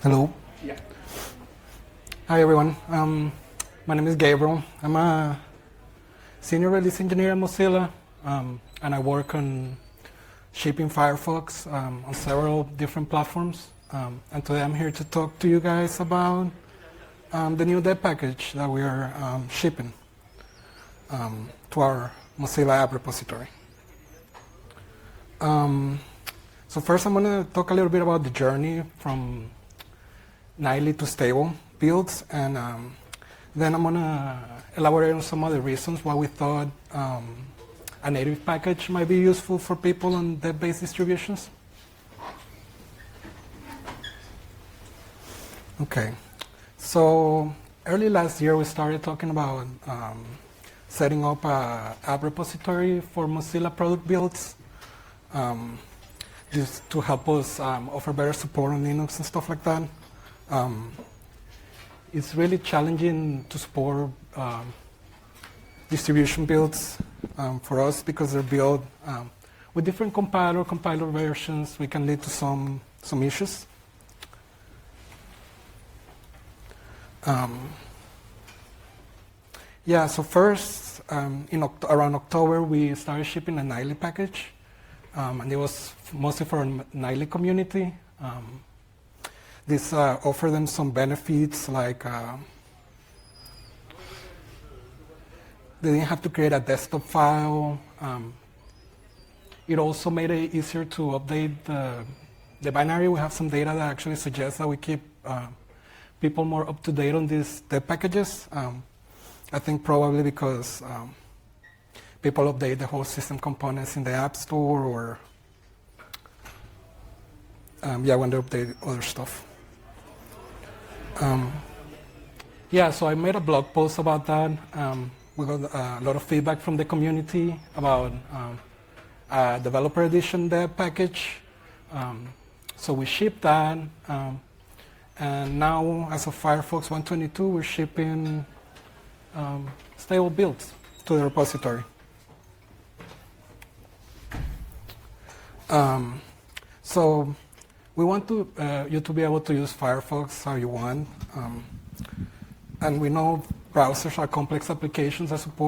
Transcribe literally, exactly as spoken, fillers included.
Hello. Yeah. Hi, everyone. Um, my name is Gabriel. I'm a senior release engineer at Mozilla, um, and I work on shipping Firefox um, on several different platforms. Um, and today I'm here to talk to you guys about um, the new dev package that we are um, shipping um, to our Mozilla app repository. Um, so first I'm going to talk a little bit about the journey from nightly to stable builds, and um, then I'm going to elaborate on some of the reasons why we thought um, a native package might be useful for people on dev-based distributions. Okay, so early last year we started talking about um, setting up a app repository for Mozilla product builds, um, just to help us um, offer better support on Linux and stuff like that. Um, it's really challenging to support um, distribution builds um, for us because they're built um, with different compiler compiler versions. We can lead to some some issues. Um, yeah. So first, um, in Oct around October, we started shipping a nightly package, um, and it was mostly for a nightly community. Um, This uh, offered them some benefits, like uh, they didn't have to create a desktop file. Um, it also made it easier to update the, the binary. We have some data that actually suggests that we keep uh, people more up to date on these dev packages. Um, I think probably because um, people update the whole system components in the App Store, or um, yeah, when they update other stuff. Um, yeah, so I made a blog post about that. Um, we got a lot of feedback from the community about um, a developer edition dev package. Um, so we shipped that, um, and now as of Firefox one twenty-two, we're shipping um, stable builds to the repository. Um, so. We want to, uh, you to be able to use Firefox how you want. Um, and we know browsers are complex applications that support